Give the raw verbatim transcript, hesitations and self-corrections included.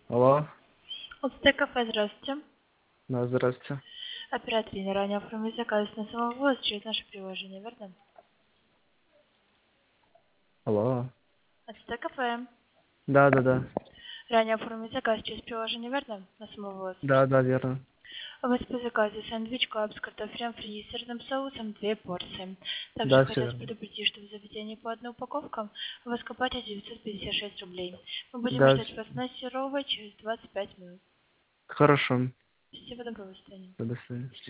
Алло. Отстой кафе, здравствуйте. Да, здравствуйте. Оператор не ранее оформить заказ на самовывоз через наше приложение, верно? Алло. Отстой кафе. Да, да, да. Ранее оформить заказ через приложение, верно? На самовывоз. Да, да, верно. У вас по заказу сэндвич клаб с картофелем фри и сырным соусом две порции. Также Да, все хотелось верно. предупредить, что в заведении по одной упаковке у вас компания девятьсот пятьдесят шесть рублей. Мы будем Да, ждать вс- вас на Серовой через двадцать пять минут. хорошо. Спасибо, доброго свидания. До свидания.